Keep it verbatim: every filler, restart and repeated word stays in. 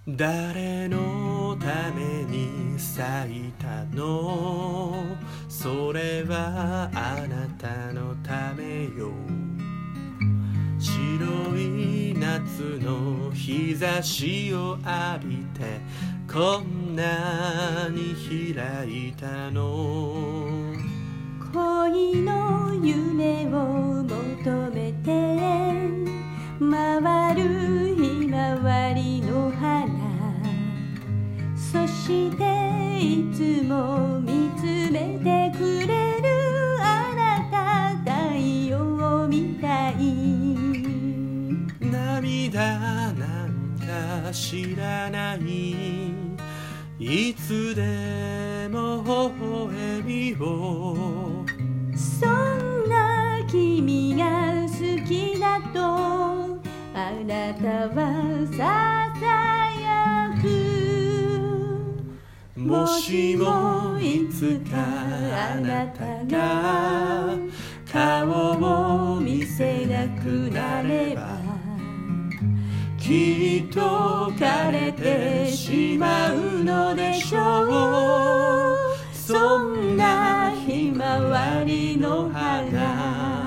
誰のために咲いたの？それはあなたのためよ。白い夏の日差しを浴びてこんなに開いたの。 恋の夢を求めて回るひまわりの花、そしていつも見つめてくれるあなた、太陽みたい。 涙なんか知らない、いつでも微笑みを。 そんな君が好きだとあなたはささやく。 もしもいつかあなたが顔を見せなくなれば、きっと枯れてしまうのでしょう。そんなひまわりの花